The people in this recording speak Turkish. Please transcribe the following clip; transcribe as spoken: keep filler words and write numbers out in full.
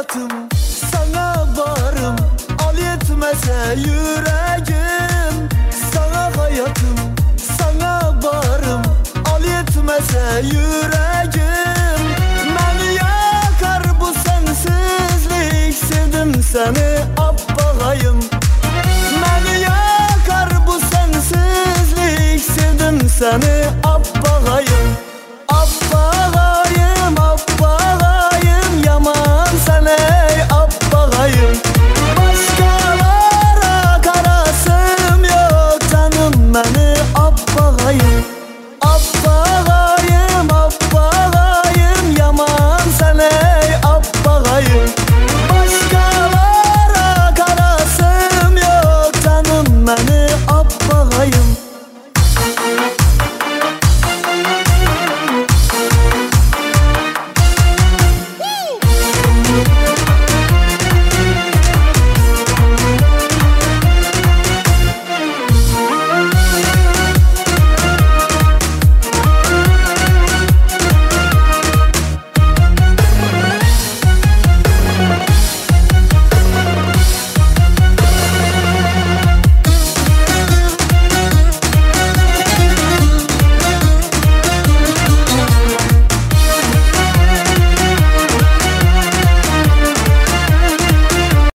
hayatım, sana varım. Al yetmese yüreğim. Sana hayatım, sana varım. Al yetmese yüreğim. Beni yakar bu sensizlik. Sevdim seni abbağayım. Beni yakar bu sensizlik. Sevdim seni abbağayım.